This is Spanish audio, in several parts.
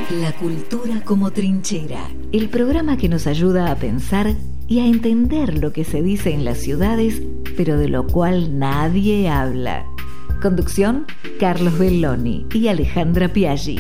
La cultura como trinchera, el programa que nos ayuda a pensar y a entender lo que se dice en las ciudades, pero de lo cual nadie habla. Conducción, Carlos Belloni y Alejandra Piaggi.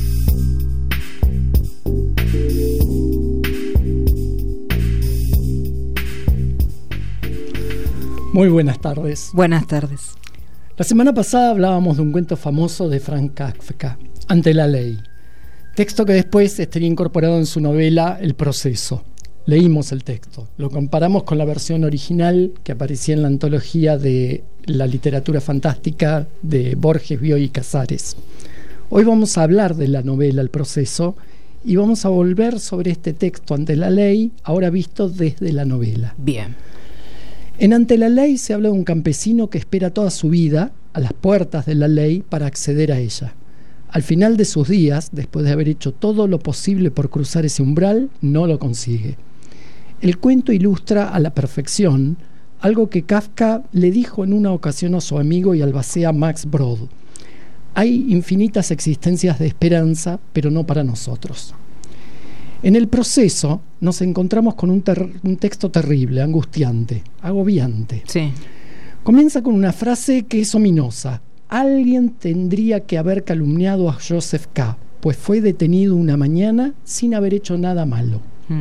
Muy buenas tardes. Buenas tardes. La semana pasada hablábamos de un cuento famoso de Franz Kafka, Ante la ley. Texto que después estaría incorporado en su novela El proceso. Leímos el texto, lo comparamos con la versión original que aparecía en la antología de la literatura fantástica de Borges, Bioy y Casares. Hoy vamos a hablar de la novela El proceso y vamos a volver sobre este texto Ante la ley, ahora visto desde la novela. Bien. En Ante la ley se habla de un campesino que espera toda su vida a las puertas de la ley para acceder a ella. Al final de sus días, después de haber hecho todo lo posible por cruzar ese umbral, no lo consigue. El cuento ilustra a la perfección algo que Kafka le dijo en una ocasión a su amigo y albacea Max Brod: hay infinitas existencias de esperanza, pero no para nosotros. En el proceso nos encontramos con un texto terrible, angustiante, agobiante. Sí. Comienza con una frase que es ominosa. Alguien tendría que haber calumniado a Joseph K., pues fue detenido una mañana sin haber hecho nada malo.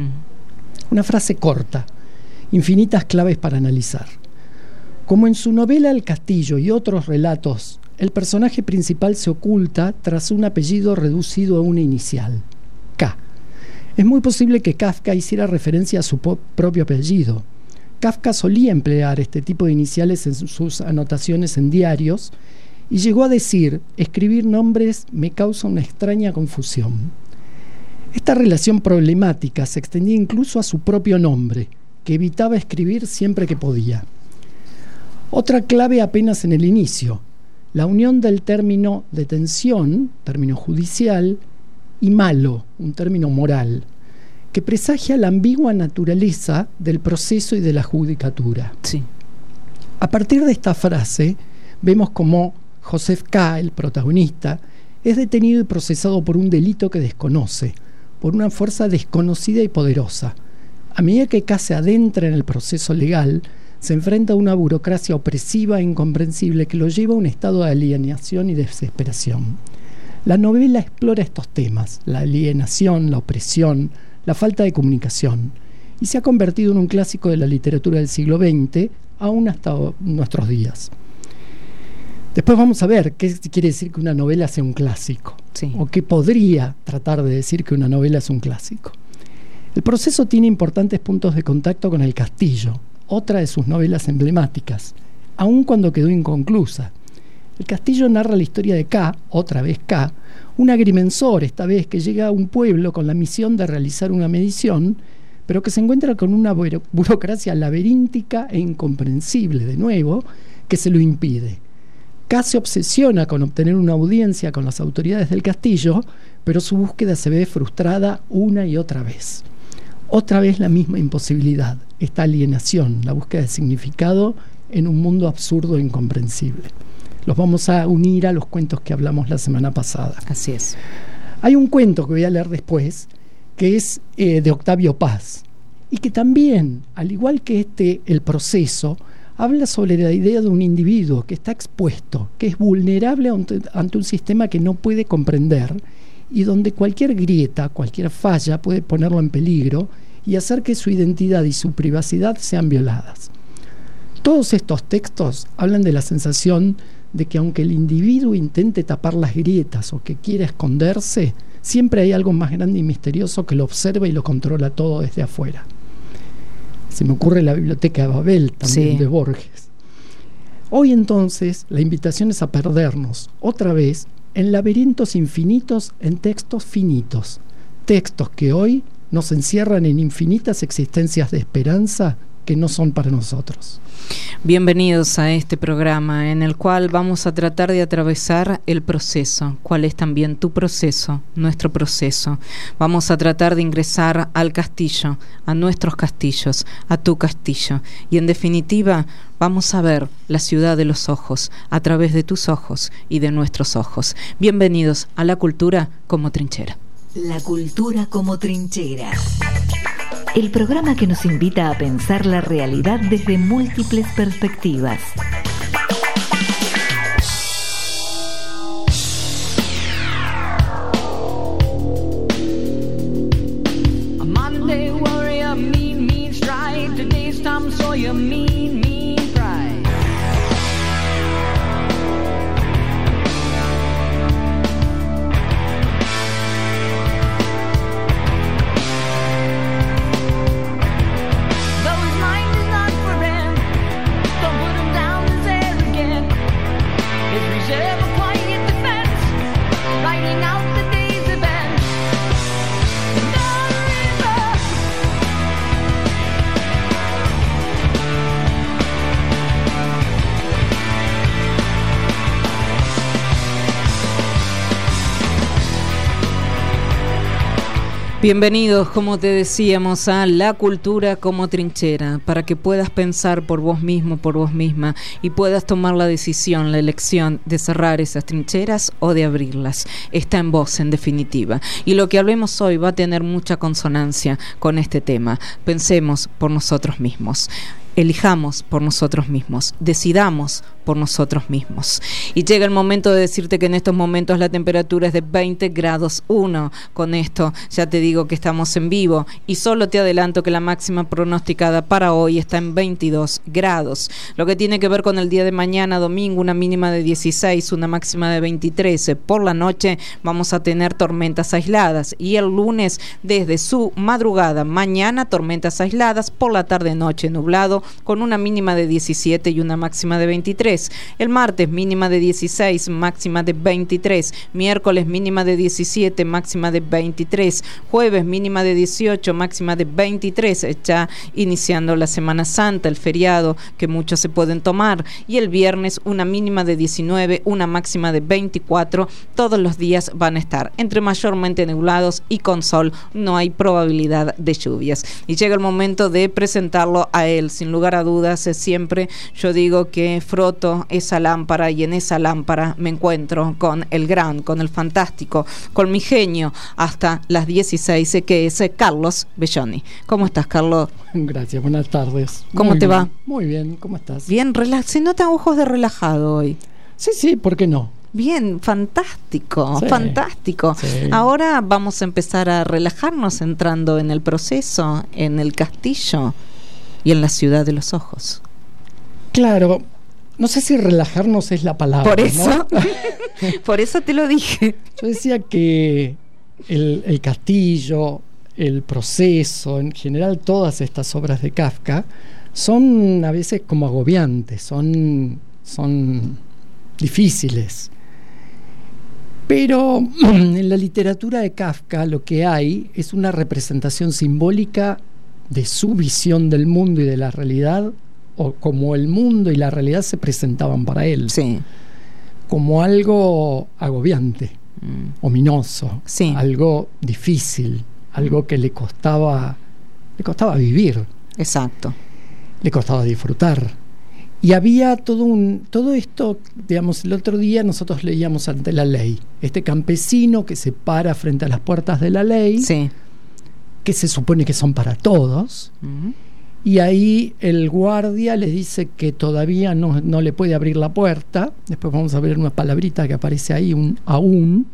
Una frase corta, infinitas claves para analizar. Como en su novela El castillo y otros relatos, el personaje principal se oculta tras un apellido reducido a una inicial, K. Es muy posible que Kafka hiciera referencia a su propio apellido. Kafka solía emplear este tipo de iniciales en sus anotaciones en diarios y llegó a decir: escribir nombres me causa una extraña confusión. Esta relación problemática se extendía incluso a su propio nombre, que evitaba escribir siempre que podía. Otra clave apenas en el inicio: la unión del término detención, término judicial, y malo, un término moral, que presagia la ambigua naturaleza del proceso y de la judicatura. Sí. A partir de esta frase, vemos cómo Joseph K., el protagonista, es detenido y procesado por un delito que desconoce, por una fuerza desconocida y poderosa. A medida que K se adentra en el proceso legal, se enfrenta a una burocracia opresiva e incomprensible que lo lleva a un estado de alienación y desesperación. La novela explora estos temas: la alienación, la opresión, la falta de comunicación, y se ha convertido en un clásico de la literatura del siglo XX, aún hasta nuestros días. Después vamos a ver qué quiere decir que una novela sea un clásico, sí, o qué podría tratar de decir que una novela es un clásico. El proceso tiene importantes puntos de contacto con El castillo, otra de sus novelas emblemáticas, aun cuando quedó inconclusa. El castillo narra la historia de K, otra vez K, un agrimensor, esta vez, que llega a un pueblo con la misión de realizar una medición, pero que se encuentra con una burocracia laberíntica e incomprensible, de nuevo, que se lo impide. K se obsesiona con obtener una audiencia con las autoridades del castillo, pero su búsqueda se ve frustrada una y otra vez. Otra vez la misma imposibilidad, esta alienación, la búsqueda de significado en un mundo absurdo e incomprensible. Los vamos a unir a los cuentos que hablamos la semana pasada. Así es. Hay un cuento que voy a leer después, que es de Octavio Paz, y que también, al igual que El proceso, habla sobre la idea de un individuo que está expuesto, que es vulnerable ante un sistema que no puede comprender y donde cualquier grieta, cualquier falla puede ponerlo en peligro y hacer que su identidad y su privacidad sean violadas. Todos estos textos hablan de la sensación de que aunque el individuo intente tapar las grietas o que quiera esconderse, siempre hay algo más grande y misterioso que lo observa y lo controla todo desde afuera. Se me ocurre la Biblioteca de Babel también, sí, de Borges. Hoy entonces la invitación es a perdernos otra vez en laberintos infinitos, en textos finitos, textos que hoy nos encierran en infinitas existencias de esperanza que no son para nosotros. Bienvenidos a este programa en el cual vamos a tratar de atravesar el proceso. ¿Cuál es también tu proceso, nuestro proceso? Vamos a tratar de ingresar al castillo, a nuestros castillos, a tu castillo. Y en definitiva, vamos a ver la ciudad de los ojos, a través de tus ojos y de nuestros ojos. Bienvenidos a la cultura como trinchera. La cultura como trinchera. El programa que nos invita a pensar la realidad desde múltiples perspectivas. A Monday warrior, mean stride. Today's Tom Sawyer, mean pride. Bienvenidos, como te decíamos, a La Cultura como Trinchera, para que puedas pensar por vos mismo, por vos misma, y puedas tomar la decisión, la elección de cerrar esas trincheras o de abrirlas. Está en vos, en definitiva. Y lo que hablemos hoy va a tener mucha consonancia con este tema. Pensemos por nosotros mismos. Elijamos por nosotros mismos, decidamos por nosotros mismos. Y llega el momento de decirte que en estos momentos la temperatura es de 20 grados 1. Con esto ya te digo que estamos en vivo y solo te adelanto que la máxima pronosticada para hoy está en 22 grados. Lo que tiene que ver con el día de mañana, domingo, una mínima de 16, una máxima de 23. Por la noche vamos a tener tormentas aisladas y el lunes desde su madrugada, mañana tormentas aisladas, por la tarde-noche nublado, con una mínima de 17 y una máxima de 23. El martes mínima de 16, máxima de 23. Miércoles mínima de 17, máxima de 23. Jueves mínima de 18, máxima de 23. Ya iniciando la Semana Santa, el feriado que muchos se pueden tomar. Y el viernes una mínima de 19, una máxima de 24. Todos los días van a estar entre mayormente nublados y con sol. No hay probabilidad de lluvias. Y llega el momento de presentarlo a él. Sin lugar a dudas, siempre yo digo que froto esa lámpara y en esa lámpara me encuentro con el gran, con el fantástico, con mi genio hasta las 16, que es Carlos Belloni. ¿Cómo estás, Carlos? Gracias, buenas tardes. ¿Cómo te va? Muy bien, ¿cómo estás? Bien, se nota ojos de relajado hoy. Sí, ¿por qué no? Bien, fantástico, sí, fantástico. Sí. Ahora vamos a empezar a relajarnos entrando en el proceso, en el castillo y en la ciudad de los ojos. Claro, no sé si relajarnos es la palabra. Por eso, ¿no? por eso te lo dije. Yo decía que el castillo, el proceso, en general todas estas obras de Kafka son a veces como agobiantes, son difíciles. Pero en la literatura de Kafka lo que hay es una representación simbólica de su visión del mundo y de la realidad, o como el mundo y la realidad se presentaban para él, sí, como algo agobiante, ominoso, sí, algo difícil, algo que le costaba vivir, exacto, le costaba disfrutar. Y había todo esto, digamos, el otro día nosotros leíamos Ante la Ley, este campesino que se para frente a las puertas de la ley, sí, que se supone que son para todos, y ahí el guardia le dice que todavía no le puede abrir la puerta. Después vamos a ver una palabrita que aparece ahí, un aún,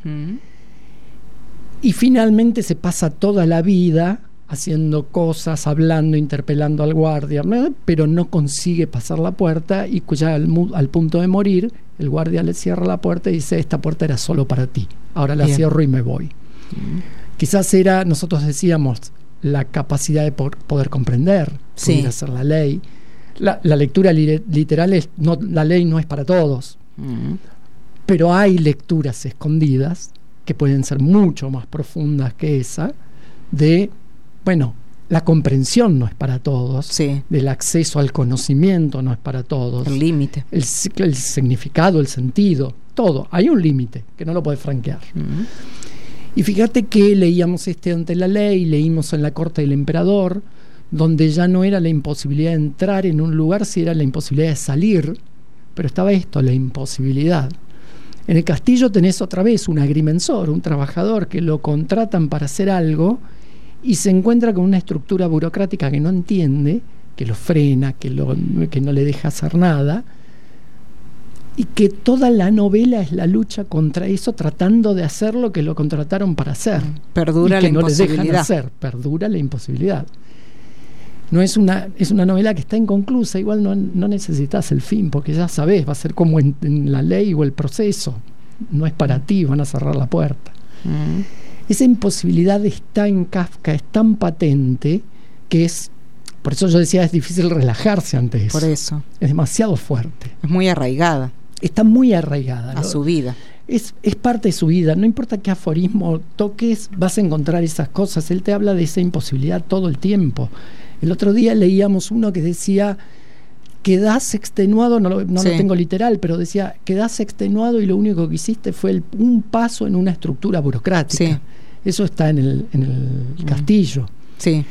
y finalmente se pasa toda la vida haciendo cosas, hablando, interpelando al guardia, pero no consigue pasar la puerta, y ya al punto de morir, el guardia le cierra la puerta y dice: esta puerta era solo para ti, ahora la cierro y me voy. Quizás era, nosotros decíamos, la capacidad de poder comprender, poder hacer la ley. La lectura literal es, no, la ley no es para todos, pero hay lecturas escondidas que pueden ser mucho más profundas que esa, de, bueno, la comprensión no es para todos, del acceso al conocimiento no es para todos, el límite, el significado, el sentido, todo, hay un límite que no lo puedes franquear. Y fíjate que leíamos Ante la Ley, leímos en la corte del emperador, donde ya no era la imposibilidad de entrar en un lugar, si era la imposibilidad de salir, pero estaba esto, la imposibilidad. En el castillo tenés otra vez un agrimensor, un trabajador que lo contratan para hacer algo y se encuentra con una estructura burocrática que no entiende, que lo frena, que no le deja hacer nada, y que toda la novela es la lucha contra eso, tratando de hacer lo que lo contrataron para hacer. Perdura y que la no le dejan imposibilidad. hacer, perdura la imposibilidad. No es una novela que está inconclusa, igual no necesitas el fin, porque ya sabés, va a ser como en la ley o el proceso, no es para ti, van a cerrar la puerta. Esa imposibilidad está en Kafka, es tan patente que por eso yo decía, es difícil relajarse ante eso. Por eso. Es demasiado fuerte. Es muy arraigada. Está muy arraigada. A su vida. Es parte de su vida. No importa qué aforismo toques, vas a encontrar esas cosas. Él te habla de esa imposibilidad todo el tiempo. El otro día leíamos uno que decía, quedás extenuado, no lo tengo literal, pero decía, quedás extenuado y lo único que hiciste fue un paso en una estructura burocrática. Sí. Eso está en el castillo. Sí.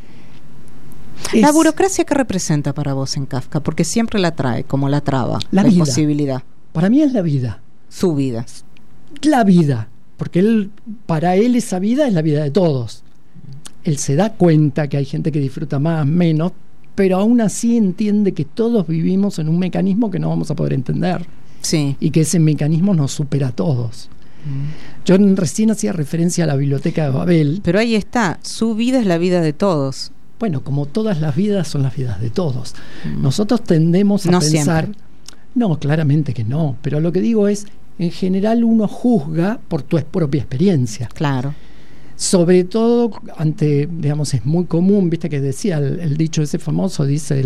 ¿La burocracia qué representa para vos en Kafka? Porque siempre la trae como la traba, la vida. imposibilidad. Para mí es la vida. Su vida. La vida. Porque para él esa vida es la vida de todos. Él se da cuenta que hay gente que disfruta más, menos, pero aún así entiende que todos vivimos en un mecanismo que no vamos a poder entender. Sí. Y que ese mecanismo nos supera a todos. Yo recién hacía referencia a la biblioteca de Babel. Pero ahí está, su vida es la vida de todos. Bueno, como todas las vidas son las vidas de todos. Nosotros tendemos a pensar... Siempre. No, claramente que no. Pero lo que digo es, en general uno juzga por tu propia experiencia. Claro. Sobre todo digamos, es muy común, viste que decía el dicho ese famoso, dice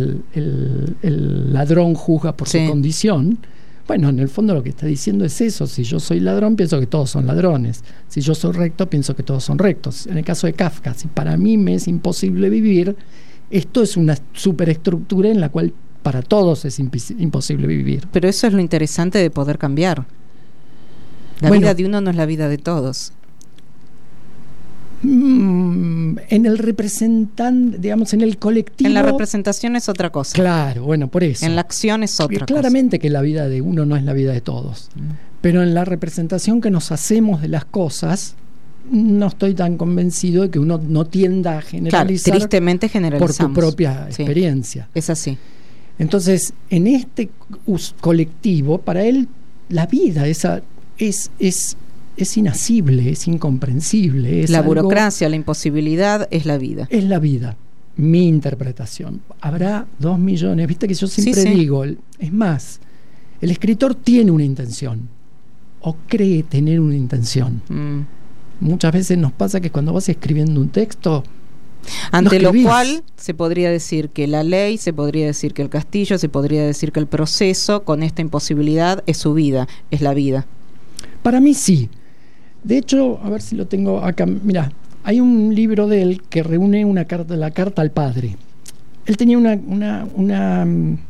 el ladrón juzga por su condición. Bueno, en el fondo lo que está diciendo es eso. Si yo soy ladrón, pienso que todos son ladrones. Si yo soy recto, pienso que todos son rectos. En el caso de Kafka, si para mí me es imposible vivir, esto es una superestructura en la cual para todos es imposible vivir. Pero eso es lo interesante de poder cambiar. La vida de uno no es la vida de todos. En el representante, digamos, en el colectivo. En la representación es otra cosa. Claro, bueno, por eso. En la acción es otra cosa. Claramente que la vida de uno no es la vida de todos. Pero en la representación que nos hacemos de las cosas, no estoy tan convencido de que uno no tienda a generalizar. Claro, tristemente generalizamos. Por tu propia experiencia. Es así. Entonces, en este colectivo, para él, la vida es inasible, es incomprensible. La burocracia, la imposibilidad es la vida. Es la vida. Mi interpretación. Habrá 2 millones. Viste que yo siempre digo, es más, el escritor tiene una intención o cree tener una intención. Muchas veces nos pasa que cuando vas escribiendo un texto, ante lo cual se podría decir que la ley, se podría decir que el castillo, se podría decir que el proceso con esta imposibilidad es su vida, es la vida. Para mí sí. De hecho, a ver si lo tengo acá. Mira, hay un libro de él que reúne la carta al padre. Él tenía una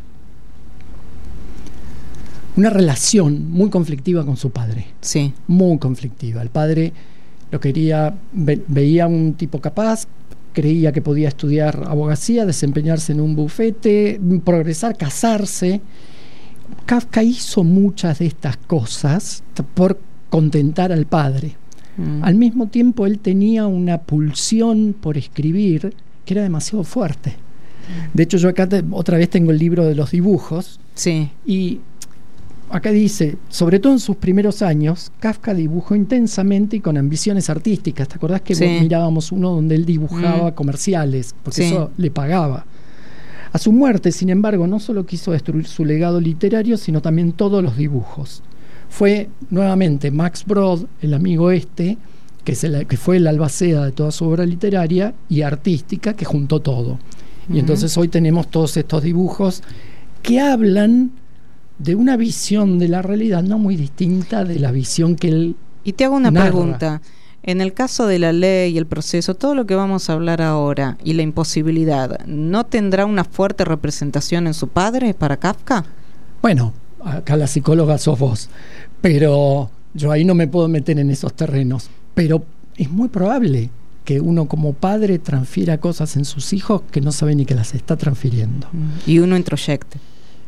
relación muy conflictiva con su padre. Sí. Muy conflictiva. El padre lo quería, veía un tipo capaz, creía que podía estudiar abogacía, desempeñarse en un bufete, progresar, casarse. Kafka hizo muchas de estas cosas por contentar al padre. Al mismo tiempo él tenía una pulsión por escribir que era demasiado fuerte. De hecho, yo acá otra vez tengo el libro de los dibujos. Sí. Y acá dice, sobre todo en sus primeros años, Kafka dibujó intensamente y con ambiciones artísticas. ¿Te acordás que mirábamos uno donde él dibujaba comerciales? Porque eso le pagaba. A su muerte, sin embargo, no solo quiso destruir su legado literario, sino también todos los dibujos. Fue nuevamente Max Brod, el amigo que fue el albacea de toda su obra literaria y artística, que juntó todo. Y entonces hoy tenemos todos estos dibujos que hablan de una visión de la realidad no muy distinta de la visión que él Y te hago una narra. pregunta. En el caso de la ley y el proceso, todo lo que vamos a hablar ahora y la imposibilidad, ¿no tendrá una fuerte representación en su padre para Kafka? Bueno, acá la psicóloga sos vos, pero yo ahí no me puedo meter en esos terrenos. Pero es muy probable que uno como padre transfiera cosas en sus hijos que no sabe ni que las está transfiriendo. Y uno introyecte.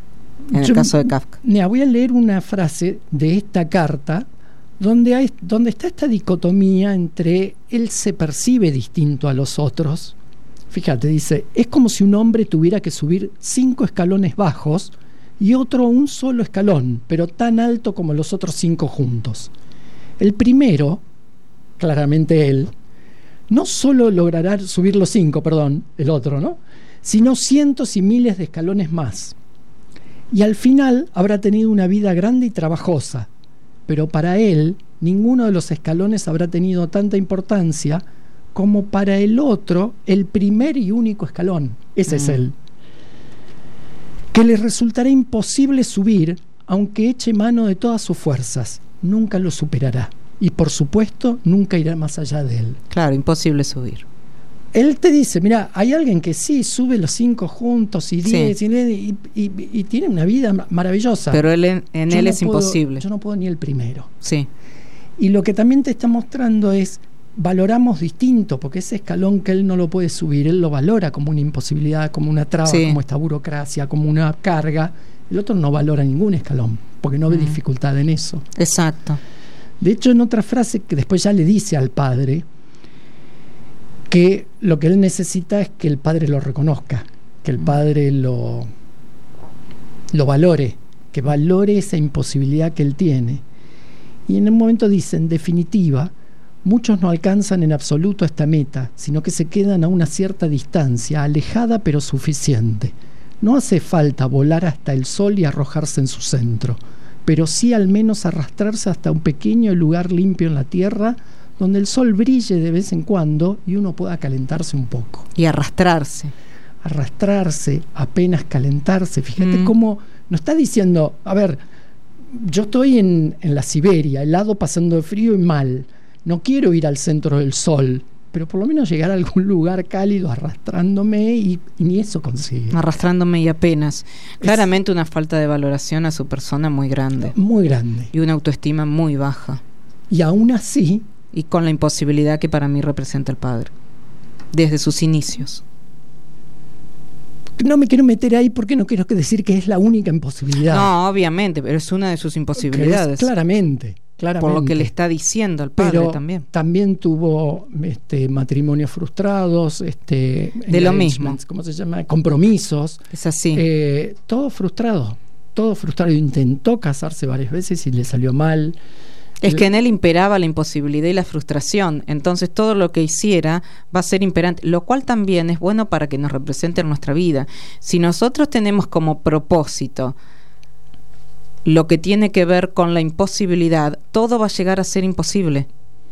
en el caso de Kafka. Mira, voy a leer una frase de esta carta donde está esta dicotomía entre él se percibe distinto a los otros. Fíjate, dice, es como si un hombre tuviera que subir 5 escalones bajos y otro un solo escalón, pero tan alto como los otros 5 juntos. El primero, claramente él, no solo logrará subir los 5, el otro, ¿no?, sino cientos y miles de escalones más. Y al final habrá tenido una vida grande y trabajosa, pero para él ninguno de los escalones habrá tenido tanta importancia como para el otro el primer y único escalón. Ese es él. Que le resultará imposible subir, aunque eche mano de todas sus fuerzas. Nunca lo superará. Y por supuesto, nunca irá más allá de él. Claro, imposible subir. Él te dice, mira, hay alguien que sí sube los 5 juntos y 10 y tiene una vida maravillosa. Pero él en él es imposible. Yo no puedo ni el primero. Sí. Y lo que también te está mostrando es, valoramos distinto, porque ese escalón que él no lo puede subir, él lo valora como una imposibilidad, como una traba, como esta burocracia, como una carga. El otro no valora ningún escalón, porque no ve dificultad en eso. Exacto. De hecho, en otra frase que después ya le dice al padre, que lo que él necesita es que el padre lo reconozca, que el padre lo valore, que valore esa imposibilidad que él tiene. Y en un momento dice, en definitiva, muchos no alcanzan en absoluto esta meta, sino que se quedan a una cierta distancia, alejada pero suficiente. No hace falta volar hasta el sol y arrojarse en su centro, pero sí al menos arrastrarse hasta un pequeño lugar limpio en la tierra, donde el sol brille de vez en cuando y uno pueda calentarse un poco. Y arrastrarse, apenas calentarse. Fíjate cómo nos está diciendo, a ver, yo estoy en la Siberia, helado, pasando de frío y mal. No quiero ir al centro del sol, pero por lo menos llegar a algún lugar cálido arrastrándome y ni eso consigue. Arrastrándome y apenas. Claramente una falta de valoración a su persona muy grande. Muy grande. Y una autoestima muy baja. Y aún así... Y con la imposibilidad que para mí representa el padre, desde sus inicios. No me quiero meter ahí porque no quiero decir que es la única imposibilidad. No, obviamente, pero es una de sus imposibilidades. Claramente. Por lo que le está diciendo al padre. Pero también. También tuvo matrimonios frustrados, de lo mismo. ¿Cómo se llama? Compromisos. Es así. Todo frustrado. Intentó casarse varias veces y le salió mal. Es que en él imperaba la imposibilidad y la frustración, entonces todo lo que hiciera va a ser imperante, lo cual también es bueno para que nos represente en nuestra vida. Si nosotros tenemos como propósito lo que tiene que ver con la imposibilidad, todo va a llegar a ser imposible.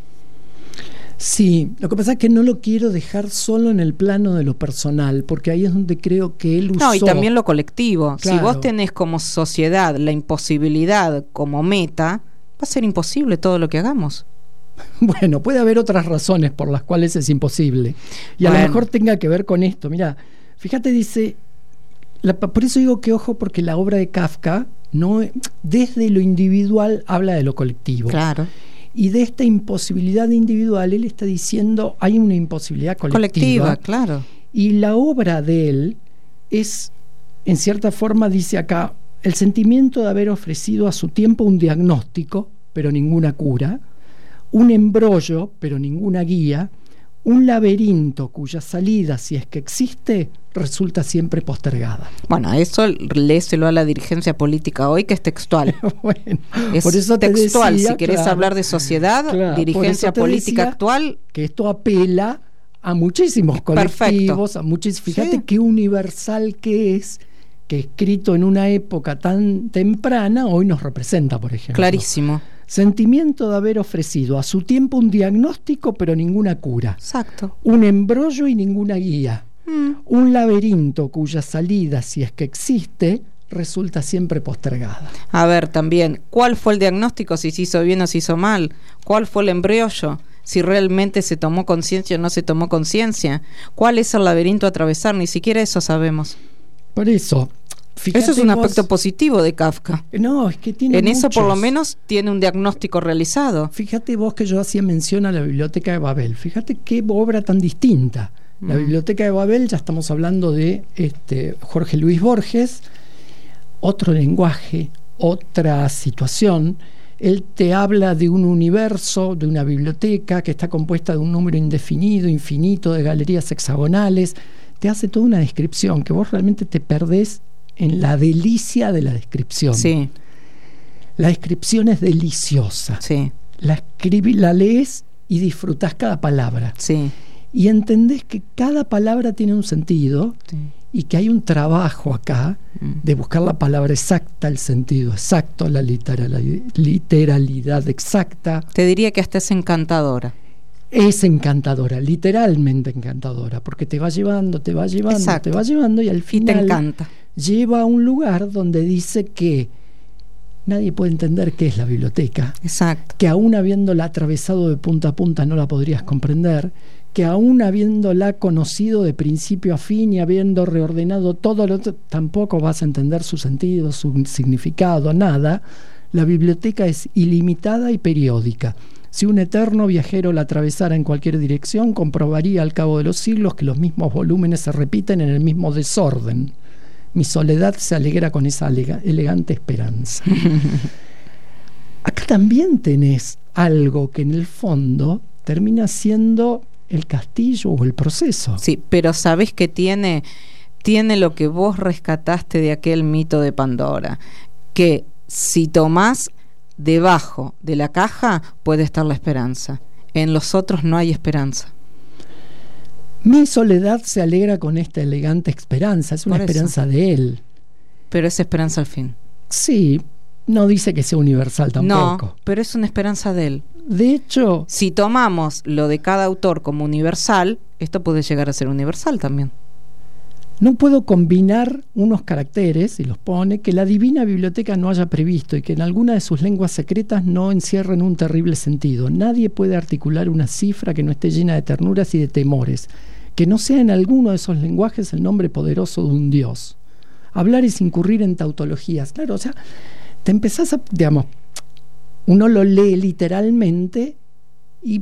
Sí, lo que pasa es que no lo quiero dejar solo en el plano de lo personal, porque ahí es donde creo que él usó... No, y también lo colectivo. Claro. Si vos tenés como sociedad la imposibilidad como meta, va a ser imposible todo lo que hagamos. Bueno, puede haber otras razones por las cuales es imposible. Y a lo mejor tenga que ver con esto. Mira, fíjate, dice... por eso digo que ojo, porque la obra de Kafka, no, desde lo individual, habla de lo colectivo. Claro. Y de esta imposibilidad individual, él está diciendo, hay una imposibilidad colectiva. Claro. Y la obra de él es, en cierta forma, dice acá, el sentimiento de haber ofrecido a su tiempo un diagnóstico, pero ninguna cura, un embrollo, pero ninguna guía, un laberinto cuya salida, si es que existe, resulta siempre postergada. Bueno, eso léselo a la dirigencia política hoy, que es textual. Bueno, es por eso textual. Decía, si querés hablar de sociedad, dirigencia política actual. Que esto apela a muchísimos colectivos, perfecto. a muchísimos. Fíjate qué universal que es, que escrito en una época tan temprana, hoy nos representa, por ejemplo. Clarísimo. Sentimiento de haber ofrecido a su tiempo un diagnóstico, pero ninguna cura. Exacto. Un embrollo y ninguna guía. Un laberinto cuya salida, si es que existe, resulta siempre postergada. A ver, también, ¿cuál fue el diagnóstico? Si se hizo bien o se hizo mal. ¿Cuál fue el embriollo? Si realmente se tomó conciencia o no se tomó conciencia. ¿Cuál es el laberinto a atravesar? Ni siquiera eso sabemos. Por eso, fíjate, eso es un aspecto positivo de Kafka. No, es que tiene en muchos. Eso por lo menos tiene un diagnóstico realizado. Fíjate vos que yo hacía mención a la Biblioteca de Babel. Fíjate qué obra tan distinta. La Biblioteca de Babel, ya estamos hablando de Jorge Luis Borges, otro lenguaje, otra situación. Él te habla de un universo, de una biblioteca que está compuesta de un número indefinido, infinito de galerías hexagonales. Te hace toda una descripción que vos realmente te perdés en la delicia de la descripción. Sí. La descripción es deliciosa. Sí. La lees y disfrutás cada palabra. Sí. Y entendés que cada palabra tiene un sentido, Sí. y que hay un trabajo acá de buscar la palabra exacta, el sentido exacto, la literalidad exacta. Te diría que hasta es encantadora. Es encantadora, literalmente encantadora, porque te va llevando, Exacto. te va llevando, y al Y te final encanta. lleva a un lugar donde dice que nadie puede entender qué es la biblioteca, Exacto. que aún habiéndola atravesado de punta a punta no la podrías comprender, que aún habiéndola conocido de principio a fin y habiendo reordenado todo lo otro, tampoco vas a entender su sentido, su significado, nada. La biblioteca es ilimitada y periódica. Si un eterno viajero la atravesara en cualquier dirección, comprobaría al cabo de los siglos que los mismos volúmenes se repiten en el mismo desorden. Mi soledad se alegra con esa elegante esperanza. Acá también tenés algo que en el fondo termina siendo el castillo o el proceso. Sí, pero ¿sabés qué tiene? Tiene lo que vos rescataste de aquel mito de Pandora, que si tomás debajo de la caja puede estar la esperanza. En los otros no hay esperanza. Mi soledad se alegra con esta elegante esperanza. Es una Por eso. esperanza de él. Pero es esperanza al fin. Sí, no dice que sea universal tampoco. No, pero es una esperanza de él. De hecho, Si tomamos lo de cada autor como universal, esto puede llegar a ser universal también. no puedo combinar unos caracteres, y los pone, que la divina biblioteca no haya previsto y que en alguna de sus lenguas secretas no encierren un terrible sentido. Nadie puede articular una cifra que no esté llena de ternuras y de temores, que no sea en alguno de esos lenguajes el nombre poderoso de un dios. Hablar es incurrir en tautologías. Claro, o sea, te empezás a, digamos, uno lo lee literalmente y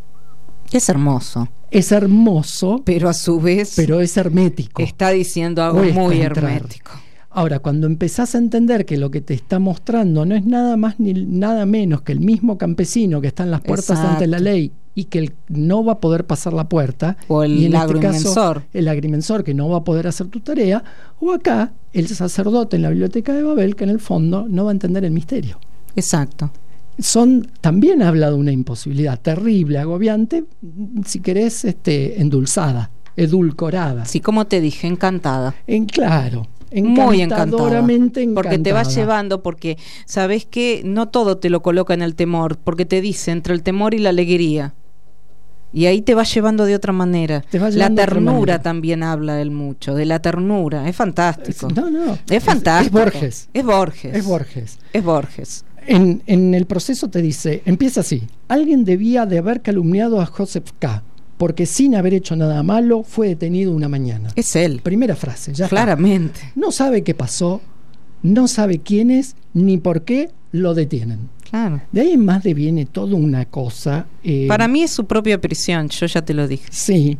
Es hermoso, es hermoso, pero a su vez pero es hermético. está diciendo algo Cuesta muy entrar. hermético. Ahora, cuando empezás a entender que lo que te está mostrando no es nada más ni nada menos que el mismo campesino que está en las puertas Exacto. ante la ley y que él no va a poder pasar la puerta, O el y en agrimensor. el agrimensor que no va a poder hacer tu tarea, o acá el sacerdote en la biblioteca de Babel que en el fondo no va a entender el misterio. Exacto. También habla de una imposibilidad terrible, agobiante, si querés, endulzada, edulcorada. Sí, como te dije, encantada. Claro. Muy encantada, Encantadoramente porque te va encantada. llevando, porque sabes que no todo te lo coloca en el temor, porque te dice entre el temor y la alegría, y ahí te va llevando de otra manera. Te va La llevando de otra ternura manera. también habla él mucho, de la ternura, es fantástico. No, Es fantástico. Es Borges. Es Borges. Es Borges. Es Borges. En el proceso te dice, empieza así: alguien debía de haber calumniado a Joseph K., porque sin haber hecho nada malo fue detenido una mañana. Es él. Primera frase, ya está. Claramente. No sabe qué pasó, no sabe quién es, ni por qué lo detienen. Claro. De ahí en más deviene toda una cosa. Para mí es su propia prisión, yo ya te lo dije. Sí.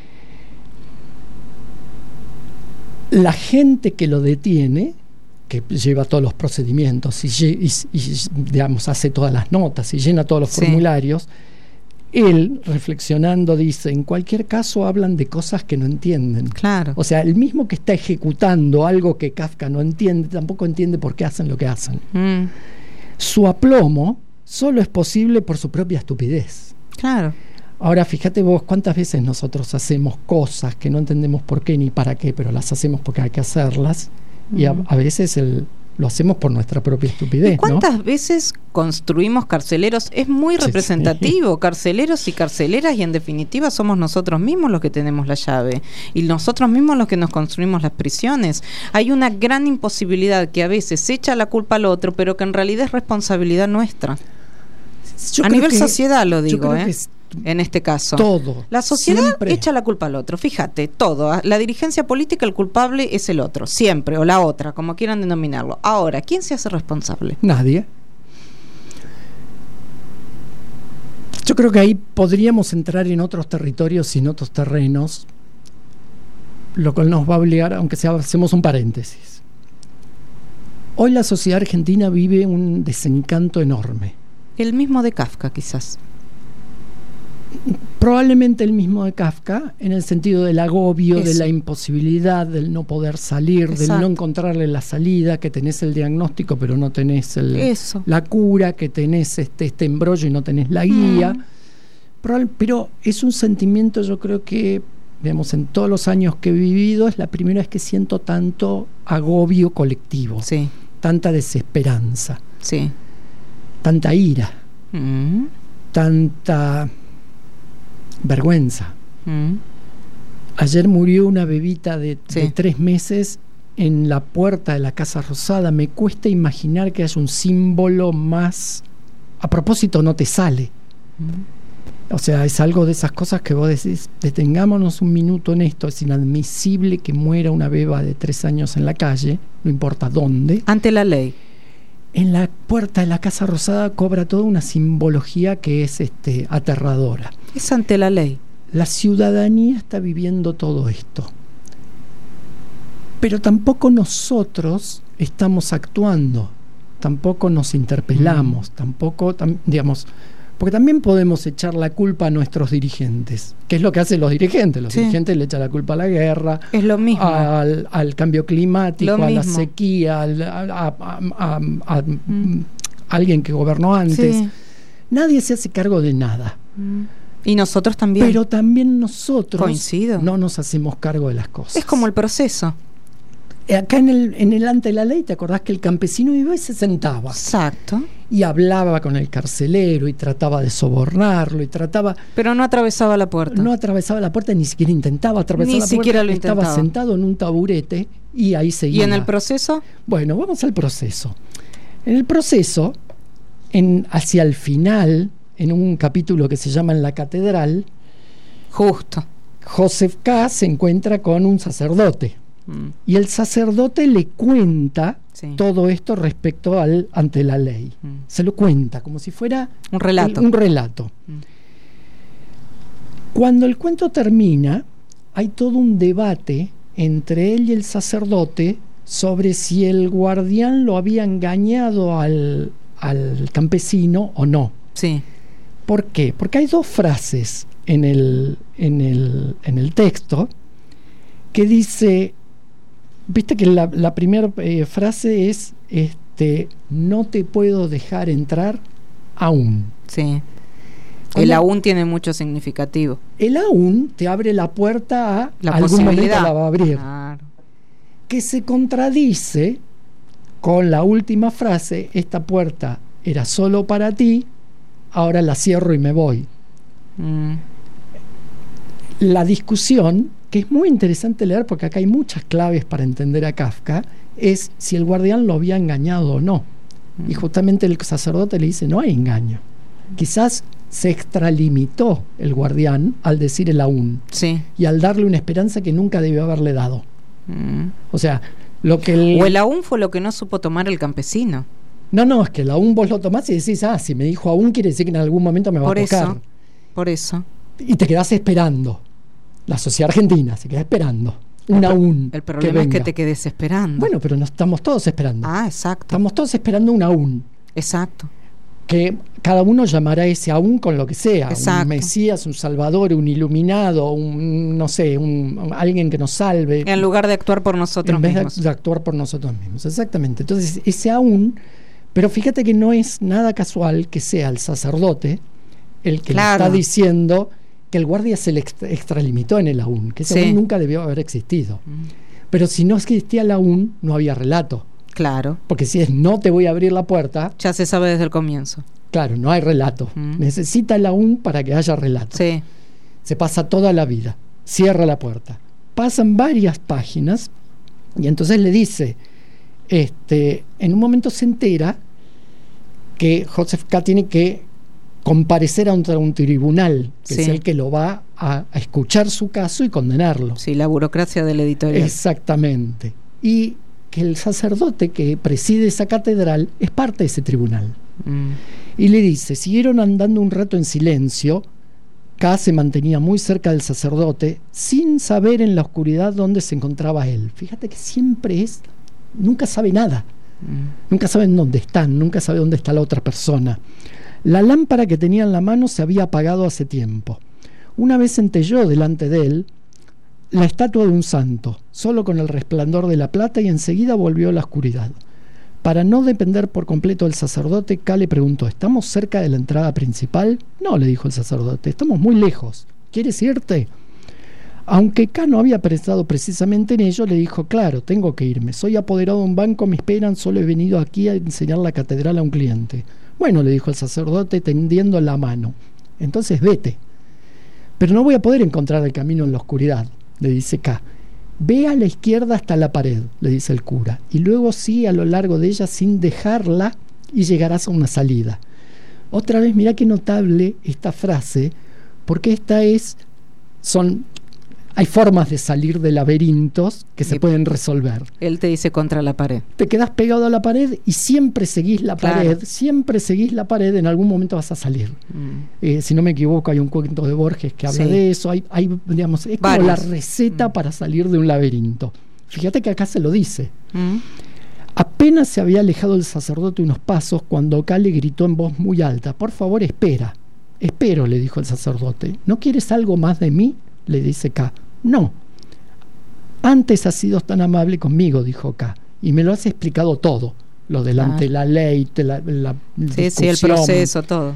La gente que lo detiene, que lleva todos los procedimientos y digamos, hace todas las notas y llena todos los Sí. formularios, él, reflexionando, dice: en cualquier caso hablan de cosas que no entienden. Claro. O sea, el mismo que está ejecutando algo que Kafka no entiende, tampoco entiende por qué hacen lo que hacen. Su aplomo solo es posible por su propia estupidez. Claro. Ahora, fíjate vos cuántas veces nosotros hacemos cosas que no entendemos por qué ni para qué, pero las hacemos porque hay que hacerlas, y a veces lo hacemos por nuestra propia estupidez, ¿Y cuántas ¿no? veces construimos carceleros? Es muy Sí, representativo, carceleros y carceleras, y en definitiva somos nosotros mismos los que tenemos la llave y nosotros mismos los que nos construimos las prisiones. Hay una gran imposibilidad que a veces se echa la culpa al otro, pero que en realidad es responsabilidad nuestra. Yo A creo nivel que- sociedad lo yo digo, creo que es en este caso. todo. La sociedad Siempre. echa la culpa al otro, fíjate, todo. La dirigencia política, el culpable es el otro, siempre, o la otra, como quieran denominarlo. Ahora, ¿quién se hace responsable? Nadie. Yo creo que ahí podríamos entrar en otros territorios y en otros terrenos, lo cual nos va a obligar, aunque sea, hacemos un paréntesis. Hoy la sociedad argentina vive un desencanto enorme. El mismo de Kafka, quizás. Probablemente el mismo de Kafka, en el sentido del agobio, Eso. de la imposibilidad, del no poder salir, Exacto. del no encontrarle la salida, que tenés el diagnóstico pero no tenés Eso. la cura, que tenés este embrollo y no tenés la guía. Pero es un sentimiento, yo creo que, digamos, en todos los años que he vivido, es la primera vez que siento tanto agobio colectivo, Sí, tanta desesperanza, sí. tanta ira, Mm, tanta vergüenza. mm. Ayer murió una bebita de Sí. 3 meses en la puerta de la Casa Rosada. Me cuesta imaginar que haya un símbolo más... A propósito, no te sale. O sea, es algo de esas cosas que vos decís, detengámonos un minuto en esto. Es inadmisible que muera una beba de 3 años en la calle, no importa dónde. Ante la ley. En la puerta de la Casa Rosada cobra toda una simbología que es aterradora. Es ante la ley. La ciudadanía está viviendo todo esto. Pero tampoco nosotros estamos actuando, tampoco nos interpelamos, tampoco, digamos, porque también podemos echar la culpa a nuestros dirigentes, que es lo que hacen los dirigentes. Los Sí. dirigentes le echan la culpa a la guerra, Es lo mismo. al cambio climático, Lo a la mismo. sequía, a alguien que gobernó antes. Sí. Nadie se hace cargo de nada. Y nosotros también. Pero también nosotros Coincido. no nos hacemos cargo de las cosas. Es como el proceso. Acá en el ante la ley, ¿te acordás que el campesino iba y se sentaba? Exacto. Y hablaba con el carcelero y trataba de sobornarlo y trataba... Pero no atravesaba la puerta. No atravesaba la puerta, ni siquiera intentaba atravesar Ni la puerta. siquiera lo Estaba intentaba. sentado en un taburete y ahí seguía. ¿Y en el proceso? Bueno, vamos al proceso. En el proceso, hacia el final, en un capítulo que se llama En la Catedral, Justo. Joseph K. se encuentra con un sacerdote. Y el sacerdote le cuenta Sí. todo esto respecto al ante la ley. Se lo cuenta como si fuera Un relato. un relato. Cuando el cuento termina, hay todo un debate entre él y el sacerdote sobre si el guardián lo había engañado al campesino o no. Sí. ¿Por qué? Porque hay 2 frases en el texto que dice, viste que la primera frase es no te puedo dejar entrar aún. Sí. ¿Cómo? El aún tiene mucho significativo. El aún te abre la puerta a La algún momento posibilidad. la va a abrir. Claro. Que se contradice con la última frase, esta puerta era solo para ti, ahora la cierro y me voy. La discusión, que es muy interesante leer porque acá hay muchas claves para entender a Kafka, es si el guardián lo había engañado o no. Y justamente el sacerdote le dice, no hay engaño. Quizás se extralimitó el guardián al decir el aún Sí. y al darle una esperanza que nunca debió haberle dado. O sea, lo que O el aún fue lo que no supo tomar el campesino. No, es que el aún vos lo tomás y decís, si me dijo aún quiere decir que en algún momento me va Por a tocar. eso. Por eso. Y te quedás esperando. La sociedad argentina se queda esperando. Un aún. El problema es que venga. te quedes esperando. Bueno, pero no estamos todos esperando. Exacto. Estamos todos esperando un aún. Exacto. Que cada uno llamará ese aún con lo que sea. Exacto. Un Mesías, un Salvador, un iluminado, no sé, alguien que nos salve. En lugar de actuar por nosotros en vez mismos. de actuar por nosotros mismos. Exactamente. Entonces, ese aún, pero fíjate que no es nada casual que sea el sacerdote el que le Claro. está diciendo que el guardia se le extralimitó en el aún, que ese Sí. aún nunca debió haber existido. Pero si no existía el aún, no había relato. Claro. Porque si es no te voy a abrir la puerta, Ya se sabe desde el comienzo. claro, no hay relato. Necesita el aún para que haya relato. Sí. Se pasa toda la vida, cierra la puerta. Pasan varias páginas y entonces le dice, en un momento se entera que Joseph K. tiene que comparecer ante un tribunal, que Sí. es el que lo va a escuchar su caso y condenarlo. Sí, la burocracia del editorial. Exactamente. Y que el sacerdote que preside esa catedral es parte de ese tribunal. Y le dice, siguieron andando un rato en silencio. K. se mantenía muy cerca del sacerdote, sin saber en la oscuridad dónde se encontraba él. Fíjate que siempre nunca sabe nada. Nunca saben dónde están, nunca sabe dónde está la otra persona. La lámpara que tenía en la mano se había apagado hace tiempo. Una vez centelló delante de él la estatua de un santo, solo con el resplandor de la plata, y enseguida volvió a la oscuridad. Para no depender por completo del sacerdote, K le preguntó: ¿estamos cerca de la entrada principal? No, le dijo el sacerdote, estamos muy lejos. ¿Quieres irte? Aunque K no había pensado precisamente en ello, le dijo: claro, tengo que irme. Soy apoderado de un banco, me esperan, solo he venido aquí a enseñar la catedral a un cliente. Bueno, le dijo el sacerdote tendiendo la mano. Entonces vete. Pero no voy a poder encontrar el camino en la oscuridad, le dice K. Ve a la izquierda hasta la pared, le dice el cura, y luego sigue a lo largo de ella sin dejarla y llegarás a una salida. Otra vez, mirá qué notable esta frase, porque hay formas de salir de laberintos que se pueden resolver. Él te dice contra la pared. Te quedás pegado a la pared y siempre seguís la pared, en algún momento vas a salir. Si no me equivoco, hay un cuento de Borges que habla de eso, hay digamos, es como la receta para salir de un laberinto. Fíjate que acá se lo dice. Apenas se había alejado el sacerdote unos pasos cuando K le gritó en voz muy alta: por favor, espera. Espero, le dijo el sacerdote. ¿No quieres algo más de mí?, le dice K. No. Antes has sido tan amable conmigo, dijo K, y me lo has explicado todo. Lo delante de la ley, la discusión. El proceso, todo.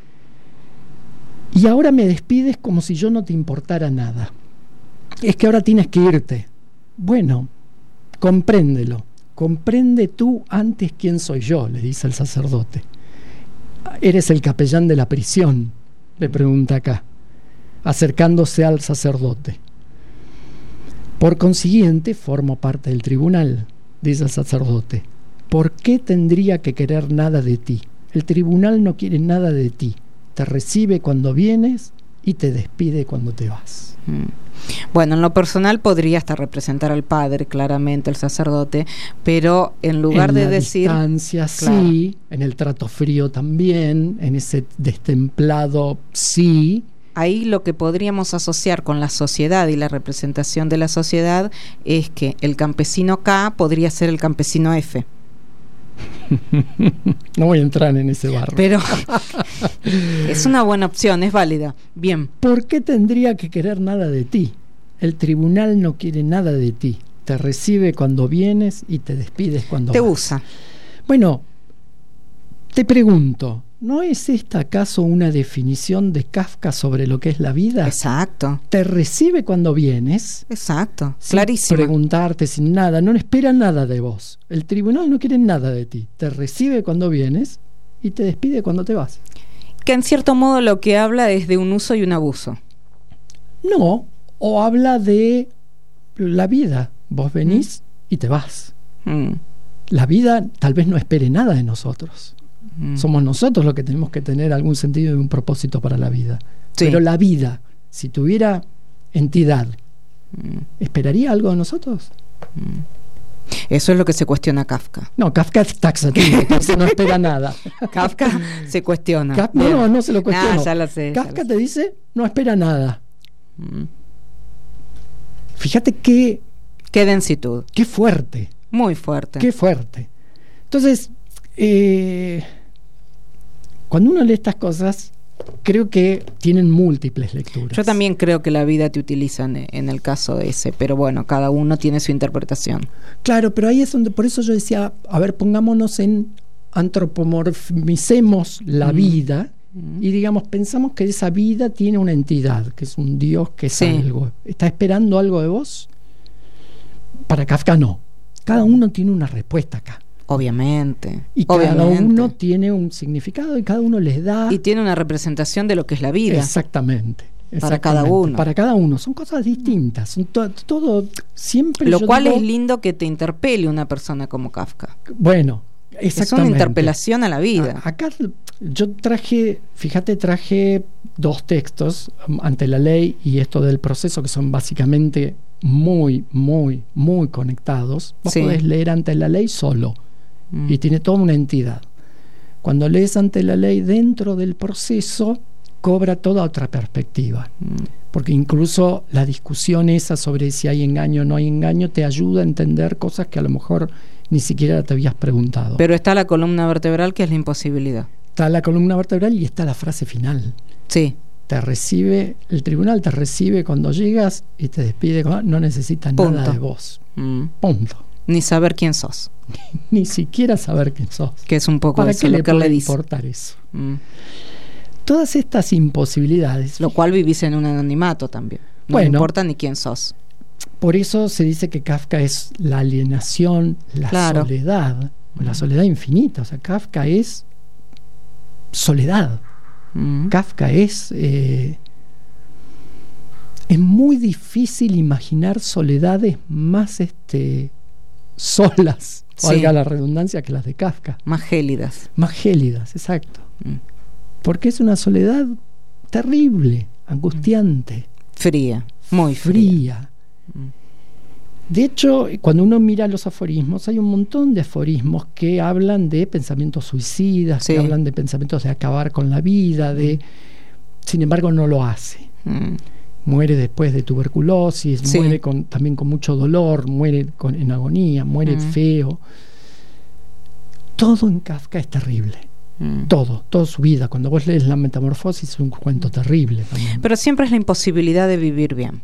Y ahora me despides como si yo no te importara nada. Es que ahora tienes que irte. Bueno, compréndelo. Comprende tú antes quién soy yo, le dice el sacerdote. ¿Eres el capellán de la prisión?, le pregunta K, acercándose al sacerdote. Por consiguiente, formo parte del tribunal, dice el sacerdote. ¿Por qué tendría que querer nada de ti? El tribunal no quiere nada de ti. Te recibe cuando vienes y te despide cuando te vas. Bueno, en lo personal podría hasta representar al padre, claramente, el sacerdote, pero en lugar de decir... En la distancia, sí, en el trato frío también, en ese destemplado, sí. Ahí lo que podríamos asociar con la sociedad y la representación de la sociedad es que el campesino K podría ser el campesino F. No voy a entrar en ese barro. Pero es una buena opción, es válida. Bien. ¿Por qué tendría que querer nada de ti? El tribunal no quiere nada de ti. Te recibe cuando vienes y te despides cuando te vas. Usa. Bueno, te pregunto, ¿no es esta acaso una definición de Kafka sobre lo que es la vida? Exacto. Te recibe cuando vienes. Exacto, sin clarísimo. Preguntarte, sin nada, no espera nada de vos. El tribunal no quiere nada de ti. Te recibe cuando vienes y te despide cuando te vas. Que en cierto modo lo que habla es de un uso y un abuso. No, o habla de la vida. Vos venís y te vas. La vida tal vez no espere nada de nosotros. Somos nosotros los que tenemos que tener algún sentido y un propósito para la vida. Sí. Pero la vida, si tuviera entidad, ¿esperaría algo de nosotros? Eso es lo que se cuestiona Kafka. No, Kafka es taxativo, entonces no espera nada. Kafka se cuestiona. No se lo cuestiona. Ya lo sé. Kafka te dice, no espera nada. Fíjate qué densitud. Qué fuerte. Muy fuerte. Qué fuerte. Entonces, cuando uno lee estas cosas, creo que tienen múltiples lecturas. Yo también creo que la vida te utiliza en el caso ese, pero bueno, cada uno tiene su interpretación. Claro, pero ahí es donde, por eso yo decía, a ver, pongámonos antropomorficemos la vida y digamos, pensamos que esa vida tiene una entidad, que es un Dios, que es algo. ¿Está esperando algo de vos? Para Kafka no. Cada uno tiene una respuesta acá. Obviamente. Y cada uno tiene un significado y cada uno les da... Y tiene una representación de lo que es la vida. Exactamente. Para cada uno. Para cada uno. Son cosas distintas. Son todo siempre... Lo cual es lindo que te interpele una persona como Kafka. Bueno, exactamente. Es una interpelación a la vida. Acá yo traje 2 textos, Ante la ley y esto del proceso, que son básicamente muy, muy, muy conectados. Vos podés leer Ante la ley solo. Y tiene toda una entidad. Cuando lees Ante la ley dentro del proceso, cobra toda otra perspectiva. Porque incluso la discusión esa sobre si hay engaño o no hay engaño te ayuda a entender cosas que a lo mejor ni siquiera te habías preguntado. Pero está la columna vertebral, que es la imposibilidad. Está la columna vertebral y está la frase final. Sí. El tribunal te recibe cuando llegas y te despide, no necesita nada de vos. Punto. Ni saber quién sos. Ni siquiera saber quién sos. Que es un poco ¿Para eso qué lo le que puede le dice importar eso? Todas estas imposibilidades. Lo cual vivís en un anonimato también. No Bueno, importa ni quién sos. Por eso se dice que Kafka es la alienación, la soledad, la soledad infinita. O sea, Kafka es soledad. Kafka es muy difícil imaginar soledades más solas, valga la redundancia, que las de Kafka. Más gélidas. Más gélidas, exacto. Porque es una soledad terrible, angustiante. Fría, muy fría. De hecho, cuando uno mira los aforismos, hay un montón de aforismos que hablan de pensamientos suicidas, que hablan de pensamientos de acabar con la vida, sin embargo no lo hace. Muere después de tuberculosis, muere también con mucho dolor, muere en agonía, muere feo. Todo en Kafka es terrible. Toda su vida. Cuando vos lees La Metamorfosis es un cuento terrible también. Pero siempre es la imposibilidad de vivir bien.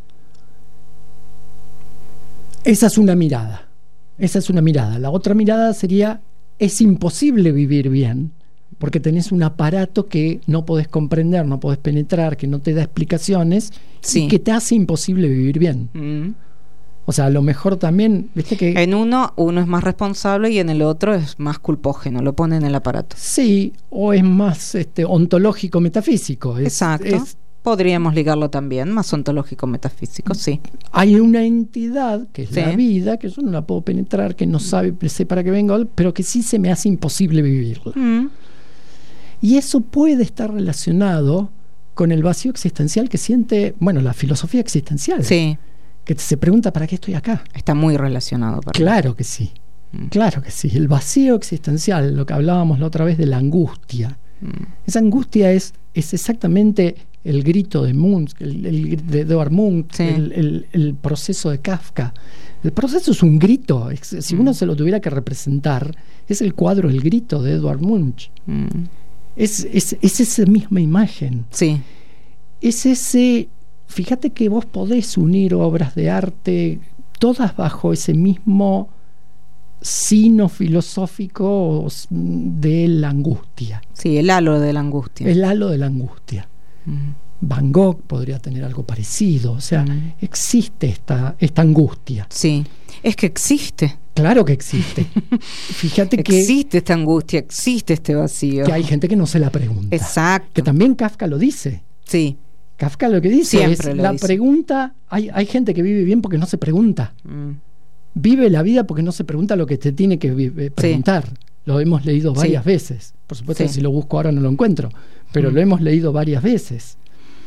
Esa es una mirada. La otra mirada sería: es imposible vivir bien porque tenés un aparato que no podés comprender, no podés penetrar, que no te da explicaciones y que te hace imposible vivir bien. O sea, a lo mejor también, viste que en uno es más responsable y en el otro es más culpógeno, lo pone en el aparato. Sí, o es más ontológico metafísico. Exacto. Podríamos ligarlo también, más ontológico metafísico, sí. Hay una entidad que es la vida, que yo no la puedo penetrar, que no sé para qué vengo, pero que sí se me hace imposible vivirla. Y eso puede estar relacionado con el vacío existencial que siente, la filosofía existencial. Sí. Que se pregunta: ¿para qué estoy acá? Está muy relacionado. Claro que sí. Claro que sí. El vacío existencial, lo que hablábamos la otra vez de la angustia. Esa angustia es exactamente el grito de Munch, de Edvard Munch, el proceso de Kafka. El proceso es un grito. Si uno se lo tuviera que representar, es el cuadro El grito de Edvard Munch. Es esa misma imagen. Sí. Es ese... Fíjate que vos podés unir obras de arte todas bajo ese mismo sino filosófico de la angustia. Sí, el halo de la angustia. El halo de la angustia. Van Gogh podría tener algo parecido. O sea, existe esta angustia. Sí, es que existe. Claro que existe. Fíjate que existe esta angustia, existe este vacío. Que hay gente que no se la pregunta. Exacto. Que también Kafka lo dice. Sí. Kafka lo que dice siempre es lo la dice. Pregunta. Hay gente que vive bien porque no se pregunta. Vive la vida porque no se pregunta lo que te tiene que preguntar. Lo hemos leído varias veces. Por supuesto que si lo busco ahora no lo encuentro, pero lo hemos leído varias veces.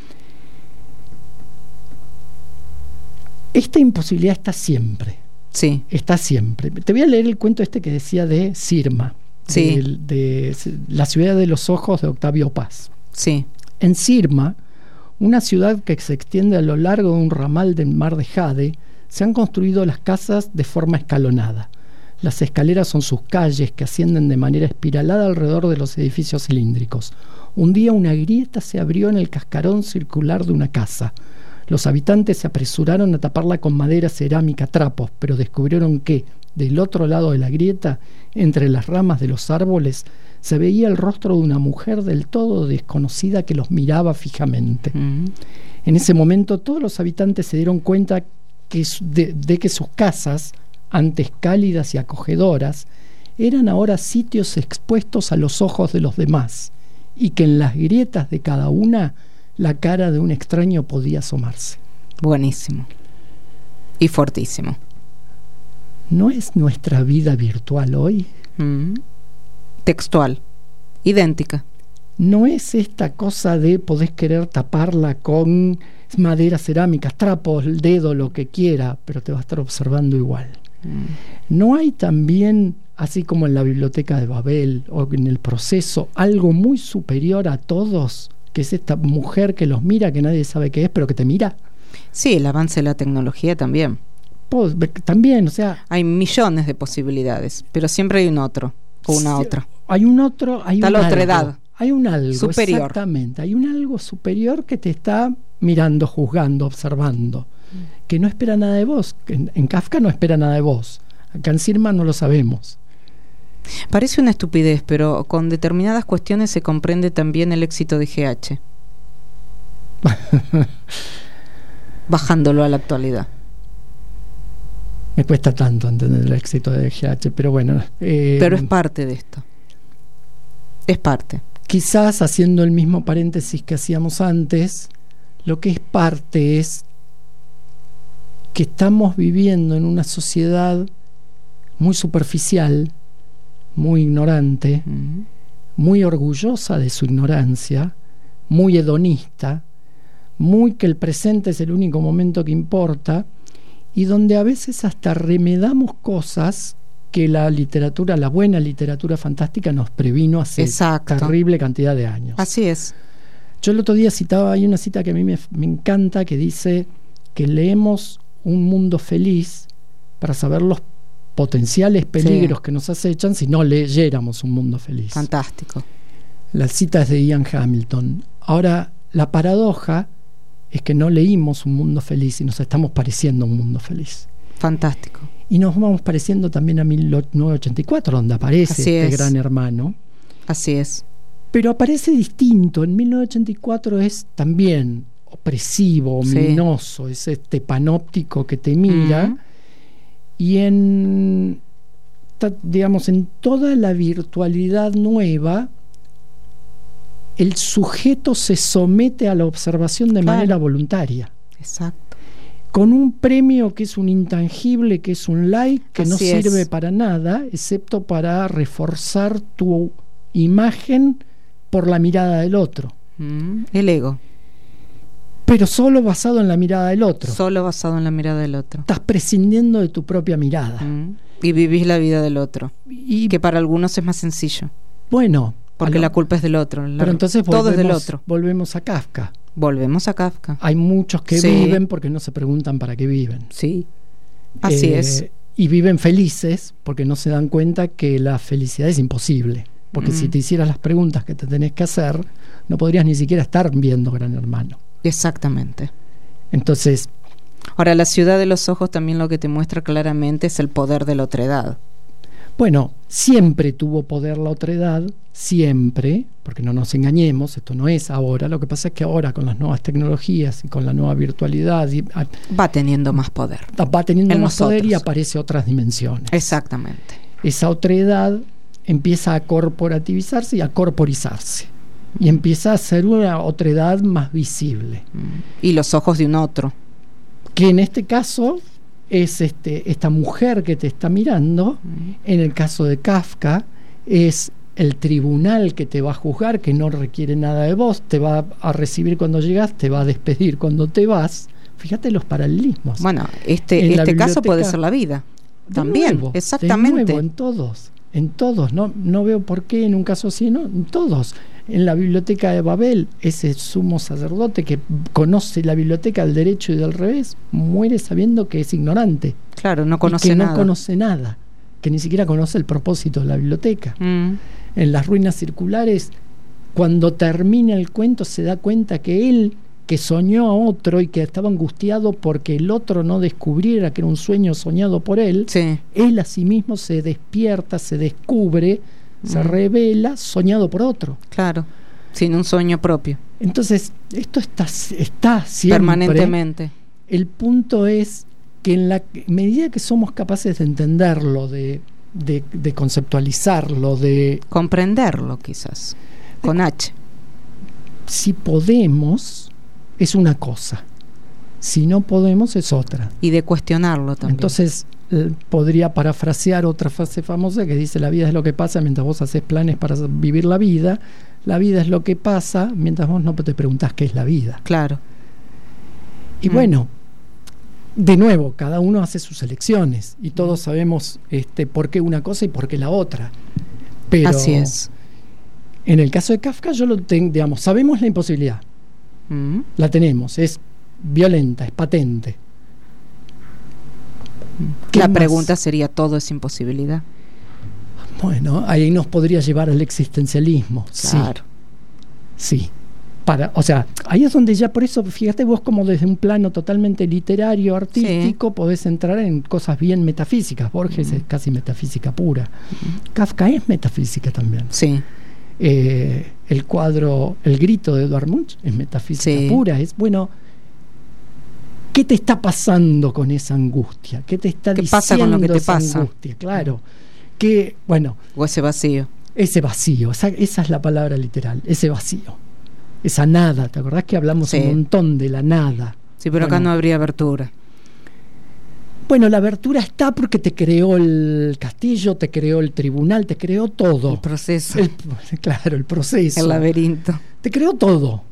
Esta imposibilidad está siempre. Sí. Está siempre. Te voy a leer el cuento que decía de Sirma, de La ciudad de los ojos de Octavio Paz. Sí. En Sirma, una ciudad que se extiende a lo largo de un ramal del mar de Jade, se han construido las casas de forma escalonada. Las escaleras son sus calles que ascienden de manera espiralada alrededor de los edificios cilíndricos. Un día una grieta se abrió en el cascarón circular de una casa. Los habitantes se apresuraron a taparla con madera, cerámica, trapos, pero descubrieron que, del otro lado de la grieta, entre las ramas de los árboles, se veía el rostro de una mujer del todo desconocida que los miraba fijamente. En ese momento todos los habitantes se dieron cuenta de que sus casas, antes cálidas y acogedoras, eran ahora sitios expuestos a los ojos de los demás, y que en las grietas de cada una la cara de un extraño podía asomarse. Buenísimo. Y fortísimo. ¿No es nuestra vida virtual hoy? Textual. Idéntica. ¿No es esta cosa de podés querer taparla con madera, cerámica, trapos, el dedo, lo que quiera, pero te va a estar observando igual? ¿No hay también, así como en la biblioteca de Babel o en el proceso, algo muy superior a todos que es esta mujer que los mira, que nadie sabe qué es, pero que te mira. Sí, el avance de la tecnología también. También, o sea... Hay millones de posibilidades, pero siempre hay un otro o una otra. Hay un otro, hay Está un la otra algo, edad. hay un algo superior. Exactamente, hay un algo superior que te está mirando, juzgando, observando, que no espera nada de vos. En Kafka no espera nada de vos. Acá en Sirman no lo sabemos. Parece una estupidez, pero con determinadas cuestiones se comprende también el éxito de GH. Bajándolo a la actualidad. Me cuesta tanto entender el éxito de GH, pero bueno. Pero es parte de esto. Es parte. Quizás, haciendo el mismo paréntesis que hacíamos antes, lo que es parte es que estamos viviendo en una sociedad muy superficial, muy ignorante, muy orgullosa de su ignorancia, muy hedonista, muy que el presente es el único momento que importa, y donde a veces hasta remedamos cosas que la literatura, la buena literatura fantástica nos previno hace terrible cantidad de años. Así es. Yo el otro día citaba, hay una cita que a mí me encanta, que dice que leemos Un mundo feliz para saber los potenciales peligros que nos acechan si no leyéramos Un mundo feliz. Fantástico. La cita es de Ian Hamilton. Ahora, la paradoja es que no leímos Un mundo feliz y nos estamos pareciendo a Un mundo feliz. Fantástico. Y nos vamos pareciendo también a 1984, donde aparece este Gran Hermano. Así es. Pero aparece distinto. En 1984 es también opresivo, ominoso, es este panóptico que te mira. Y digamos, en toda la virtualidad nueva, el sujeto se somete a la observación de manera voluntaria. Exacto. Con un premio que es un intangible, que es un like, que no sirve para nada, excepto para reforzar tu imagen por la mirada del otro. El ego. Pero solo basado en la mirada del otro. Solo basado en la mirada del otro. Estás prescindiendo de tu propia mirada. Y vivís la vida del otro. Y que para algunos es más sencillo. Bueno. Porque la culpa es del otro. Pero entonces todo es del otro. Volvemos a Kafka. Volvemos a Kafka. Hay muchos que viven porque no se preguntan para qué viven. Sí. Así es. Y viven felices porque no se dan cuenta que la felicidad es imposible. Porque si te hicieras las preguntas que te tenés que hacer, no podrías ni siquiera estar viendo Gran Hermano. Exactamente. Entonces, ahora, La ciudad de los ojos también lo que te muestra claramente es el poder de la otredad. Bueno, siempre tuvo poder la otredad, siempre, porque no nos engañemos, esto no es ahora. Lo que pasa es que ahora, con las nuevas tecnologías y con la nueva virtualidad, va teniendo más poder. Va teniendo más poder y aparece otras dimensiones. Exactamente. Esa otredad empieza a corporativizarse y a corporizarse. Y empieza a ser una otredad más visible. Y los ojos de un otro. Que en este caso es esta mujer que te está mirando. En el caso de Kafka es el tribunal que te va a juzgar, que no requiere nada de vos, te va a recibir cuando llegas, te va a despedir cuando te vas. Fíjate los paralelismos. Bueno, este caso puede ser la vida. También, nuevo, exactamente. De nuevo, en todos. No veo por qué en un caso así, no, en todos. En la biblioteca de Babel, ese sumo sacerdote que conoce la biblioteca del derecho y del revés, muere sabiendo que es ignorante. Claro, no conoce nada. No conoce nada, que ni siquiera conoce el propósito de la biblioteca. En las ruinas circulares, cuando termina el cuento, se da cuenta que él, que soñó a otro y que estaba angustiado porque el otro no descubriera que era un sueño soñado por él, él a sí mismo se despierta, se descubre, se revela soñado por otro. Claro, sin un sueño propio. Entonces, esto está siempre. Permanentemente. El punto es que en la medida que somos capaces de entenderlo, de conceptualizarlo, de comprenderlo quizás, con H. Si podemos, es una cosa. Si no podemos, es otra. Y de cuestionarlo también. Entonces, podría parafrasear otra frase famosa que dice: la vida es lo que pasa mientras vos haces planes para vivir la vida. La vida es lo que pasa mientras vos no te preguntás qué es la vida. Claro. Y bueno, de nuevo, cada uno hace sus elecciones y todos sabemos por qué una cosa y por qué la otra. Pero así es. En el caso de Kafka, yo lo tengo, digamos, sabemos la imposibilidad. La tenemos, es violenta, es patente. La pregunta sería, ¿todo es imposibilidad? Bueno, ahí nos podría llevar al existencialismo. Claro. Sí. O sea, ahí es donde ya, por eso, fíjate vos como desde un plano totalmente literario, artístico, podés entrar en cosas bien metafísicas. Borges es casi metafísica pura. Kafka es metafísica también. Sí. El cuadro El grito de Edvard Munch es metafísica pura. Es, bueno, ¿qué te está pasando con esa angustia? ¿Qué te está diciendo pasa con lo que te esa pasa? Angustia? Claro. Que, bueno, o ese vacío. Ese vacío, esa es la palabra literal, ese vacío, esa nada. ¿Te acordás que hablamos un montón de la nada? Sí, pero acá no habría abertura. Bueno, la abertura está porque te creó el castillo, te creó el tribunal, te creó todo. El proceso. Claro, el proceso. El laberinto. Te creó todo.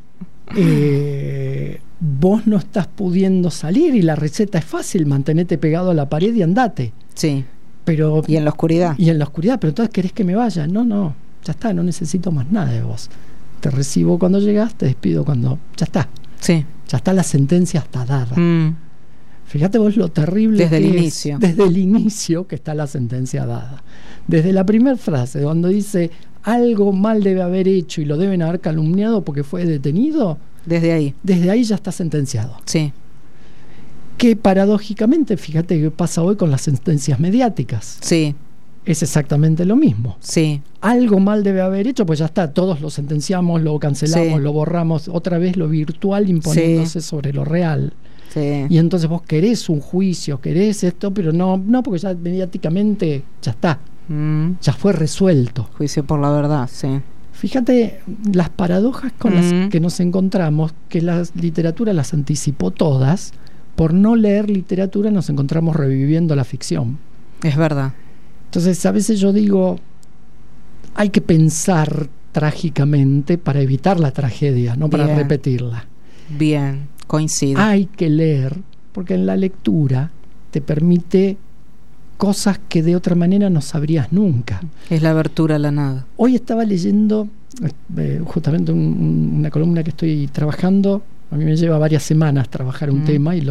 Vos no estás pudiendo salir y la receta es fácil, mantenete pegado a la pared y andate. Sí. Pero, y en la oscuridad. Y en la oscuridad, pero entonces querés que me vaya. No, ya está, no necesito más nada de vos. Te recibo cuando llegás, te despido cuando... Ya está. Sí. Ya está, la sentencia está dada. Fíjate vos lo terrible desde que el es, inicio. Desde el inicio que está la sentencia dada. Desde la primera frase, cuando dice algo mal debe haber hecho y lo deben haber calumniado porque fue detenido. Desde ahí. Desde ahí ya está sentenciado. Sí. Que paradójicamente, fíjate qué pasa hoy con las sentencias mediáticas. Sí. Es exactamente lo mismo. Sí. Algo mal debe haber hecho, pues ya está, todos lo sentenciamos, lo cancelamos, lo borramos, otra vez lo virtual imponiéndose sobre lo real. Sí. Y entonces vos querés un juicio, querés esto, pero no, porque ya mediáticamente ya está, ya fue resuelto. Juicio por la verdad, sí. Fíjate las paradojas con las que nos encontramos, que la literatura las anticipó todas. Por no leer literatura nos encontramos reviviendo la ficción. Es verdad. Entonces a veces yo digo, hay que pensar trágicamente para evitar la tragedia, no para repetirla. Bien, coincido. Hay que leer, porque en la lectura te permite cosas que de otra manera no sabrías nunca. Es la abertura a la nada. Hoy estaba leyendo justamente una columna que estoy trabajando. A mí me lleva varias semanas trabajar un tema y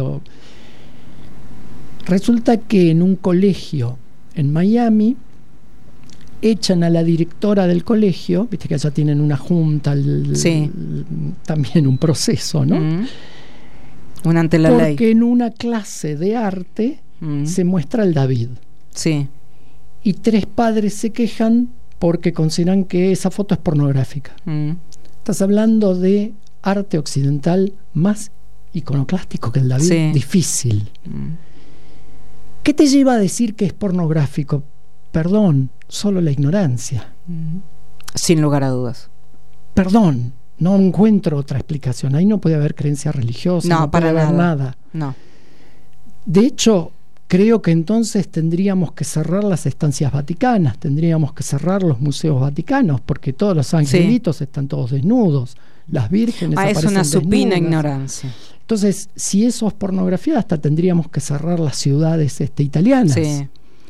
resulta que en un colegio en Miami echan a la directora del colegio, viste que allá tienen una junta, también un proceso, ¿no? Un ante la ley. Porque en una clase de arte se muestra el David. Sí. Y 3 padres se quejan porque consideran que esa foto es pornográfica. Estás hablando de arte occidental más iconoclástico que el David, difícil. ¿Qué te lleva a decir que es pornográfico? Perdón, solo la ignorancia. Sin lugar a dudas. Perdón, no encuentro otra explicación. Ahí no puede haber creencia religiosa, no puede haber nada. No. De hecho, creo que entonces tendríamos que cerrar las estancias vaticanas, tendríamos que cerrar los museos vaticanos, porque todos los angelitos están todos desnudos, las vírgenes aparecen es una supina desnudas. Ignorancia. Entonces, si eso es pornografía, hasta tendríamos que cerrar las ciudades italianas. Sí.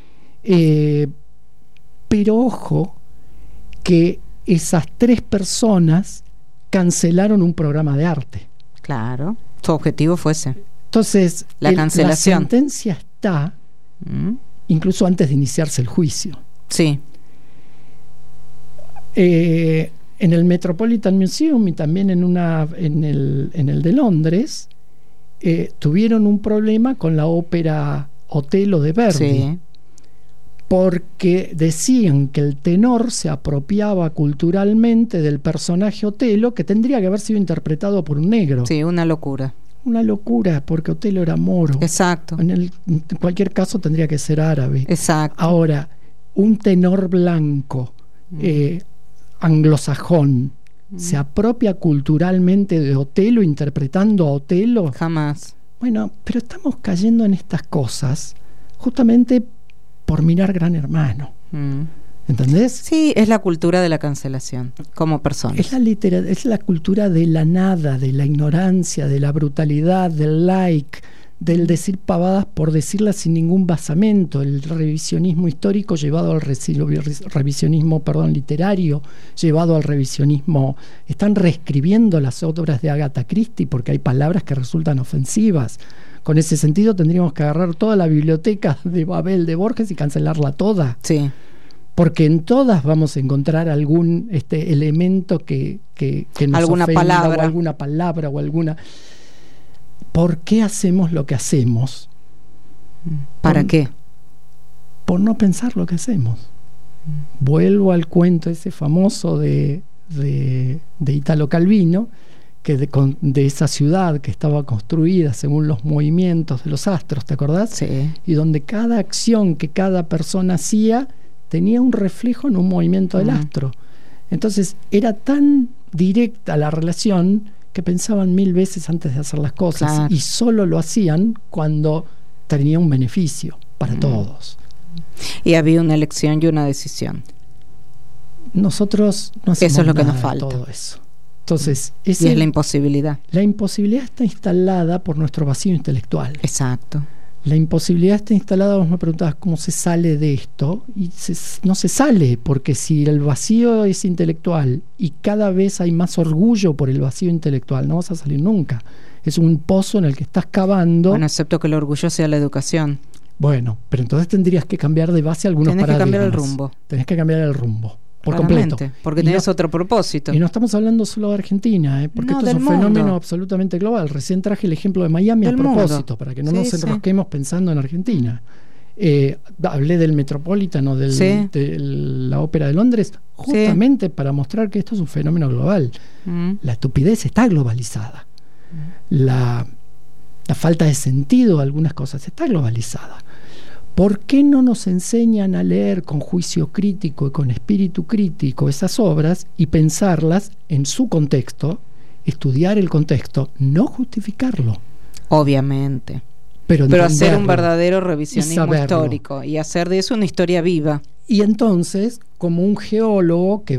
Pero ojo, que esas 3 personas cancelaron un programa de arte. Claro, su objetivo fue ese. Entonces, la cancelación. La sentencia está incluso antes de iniciarse el juicio. Sí. En el Metropolitan Museum y también en el de Londres tuvieron un problema con la ópera Otello de Verdi, porque decían que el tenor se apropiaba culturalmente del personaje Otello, que tendría que haber sido interpretado por un negro. Sí, una locura. Una locura, porque Otello era moro. Exacto. En cualquier caso tendría que ser árabe. Exacto. Ahora, un tenor blanco anglosajón se apropia culturalmente de Otello interpretando a Otello. Jamás. Bueno, pero estamos cayendo en estas cosas justamente por mirar Gran Hermano. ¿Entendés? Sí, es la cultura de la cancelación como persona. Es la cultura de la nada, de la ignorancia, de la brutalidad, del like, del decir pavadas por decirlas sin ningún basamento, el revisionismo histórico llevado al revisionismo, literario, llevado al revisionismo. Están reescribiendo las obras de Agatha Christie porque hay palabras que resultan ofensivas. Con ese sentido tendríamos que agarrar toda la biblioteca de Babel de Borges y cancelarla toda. Sí. Porque en todas vamos a encontrar algún elemento que nos alguna ofenda, palabra. o alguna palabra o alguna... ¿Por qué hacemos lo que hacemos? ¿Para qué? Por no pensar lo que hacemos. Vuelvo al cuento ese famoso de Italo Calvino, que de esa ciudad que estaba construida según los movimientos de los astros, ¿te acordás? Sí. Y donde cada acción que cada persona hacía tenía un reflejo en un movimiento del astro. Entonces era tan directa la relación que pensaban 1000 veces antes de hacer las cosas, claro, y solo lo hacían cuando tenía un beneficio para todos. Y había una elección y una decisión. Nosotros no hacemos eso es lo que nada nos falta. de todo eso. Entonces, Y es la imposibilidad. La imposibilidad está instalada por nuestro vacío intelectual. Exacto. La imposibilidad está instalada, vos me preguntabas cómo se sale de esto, y no se sale, porque si el vacío es intelectual y cada vez hay más orgullo por el vacío intelectual, no vas a salir nunca. Es un pozo en el que estás cavando. Bueno, excepto que el orgullo sea la educación. Bueno, pero entonces tendrías que cambiar de base algunos paradigmas. Tenés que cambiar el rumbo. Tenés que cambiar el rumbo. Por claramente, completo. Porque tenés otro propósito. Y no estamos hablando solo de Argentina, porque No, esto es del un fenómeno mundo. absolutamente global. Recién traje el ejemplo de Miami Del a propósito, mundo. para que no Sí, nos sí. enrosquemos pensando en Argentina. Hablé del Metropolitan o Sí. de la Ópera de Londres, justamente para mostrar que esto es un fenómeno global. La estupidez está globalizada. La falta de sentido de algunas cosas está globalizada. ¿Por qué no nos enseñan a leer con juicio crítico y con espíritu crítico esas obras y pensarlas en su contexto, estudiar el contexto, no justificarlo? Obviamente. Pero hacer un entenderlo verdadero y revisionismo saberlo. histórico y hacer de eso una historia viva. Y entonces, como un geólogo que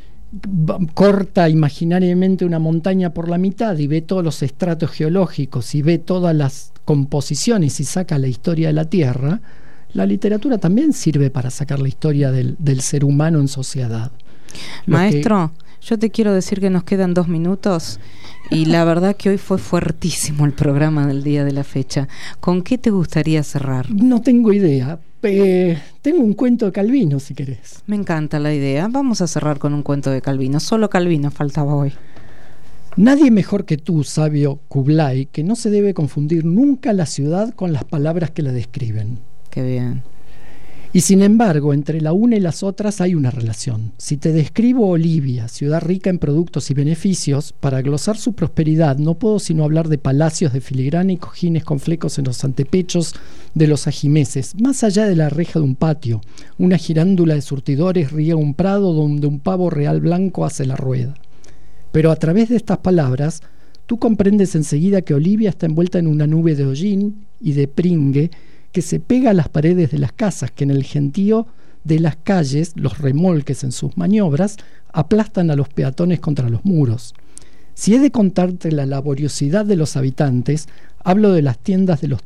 corta imaginariamente una montaña por la mitad y ve todos los estratos geológicos y ve todas las composiciones y saca la historia de la Tierra, la literatura también sirve para sacar la historia del ser humano en sociedad. Maestro, yo te quiero decir que nos quedan 2 minutos y la verdad que hoy fue fuertísimo el programa del día de la fecha. ¿Con qué te gustaría cerrar? No tengo idea. Tengo un cuento de Calvino, si querés. Me encanta la idea. Vamos a cerrar con un cuento de Calvino. Solo Calvino faltaba hoy. Nadie mejor que tú, sabio Kublai, que no se debe confundir nunca la ciudad con las palabras que la describen. Qué bien. Y sin embargo, entre la una y las otras hay una relación. Si te describo Olivia, ciudad rica en productos y beneficios, para glosar su prosperidad no puedo sino hablar de palacios de filigrana y cojines con flecos en los antepechos de los ajimeces. Más allá de la reja de un patio, una girándula de surtidores riega un prado donde un pavo real blanco hace la rueda. Pero a través de estas palabras, tú comprendes enseguida que Olivia está envuelta en una nube de hollín y de pringue que se pega a las paredes de las casas, que en el gentío de las calles, los remolques en sus maniobras, aplastan a los peatones contra los muros. Si he de contarte la laboriosidad de los habitantes, hablo de las tiendas de los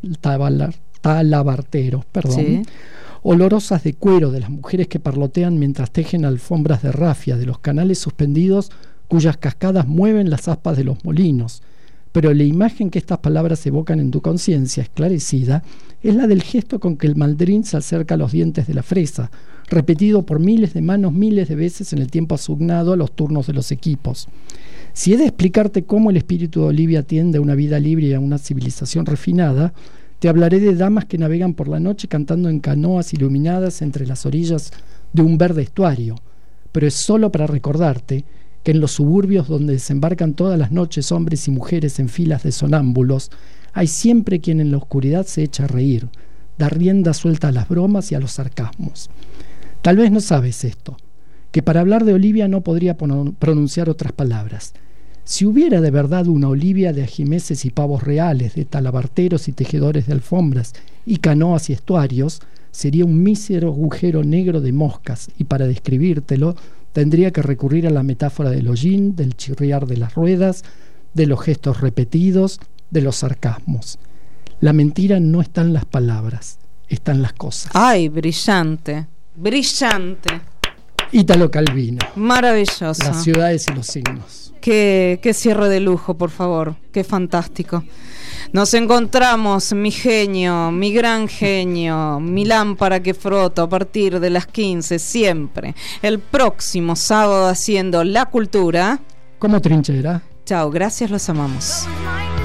talabarteros, Sí. olorosas de cuero, de las mujeres que parlotean mientras tejen alfombras de rafia, de los canales suspendidos cuyas cascadas mueven las aspas de los molinos. Pero la imagen que estas palabras evocan en tu conciencia esclarecida es la del gesto con que el mandrín se acerca a los dientes de la fresa, repetido por miles de manos miles de veces en el tiempo asignado a los turnos de los equipos. Si he de explicarte cómo el espíritu de Olivia tiende a una vida libre y a una civilización refinada, te hablaré de damas que navegan por la noche cantando en canoas iluminadas entre las orillas de un verde estuario, pero es solo para recordarte que en los suburbios donde desembarcan todas las noches hombres y mujeres en filas de sonámbulos, hay siempre quien en la oscuridad se echa a reír, da rienda suelta a las bromas y a los sarcasmos. Tal vez no sabes esto, que para hablar de Olivia no podría pronunciar otras palabras. Si hubiera de verdad una Olivia de ajimeces y pavos reales, de talabarteros y tejedores de alfombras, y canoas y estuarios, sería un mísero agujero negro de moscas, y para describírtelo tendría que recurrir a la metáfora del hollín, del chirriar de las ruedas, de los gestos repetidos, de los sarcasmos. La mentira no está en las palabras, está en las cosas. ¡Ay, brillante! ¡Brillante! Ítalo Calvino. Maravilloso. Las ciudades y los signos. Qué cierre de lujo, por favor. Qué fantástico. Nos encontramos, mi genio, mi gran genio, mi lámpara que froto a partir de las 15, siempre. El próximo sábado haciendo La Cultura. Como Trinchera. Chao, gracias, los amamos.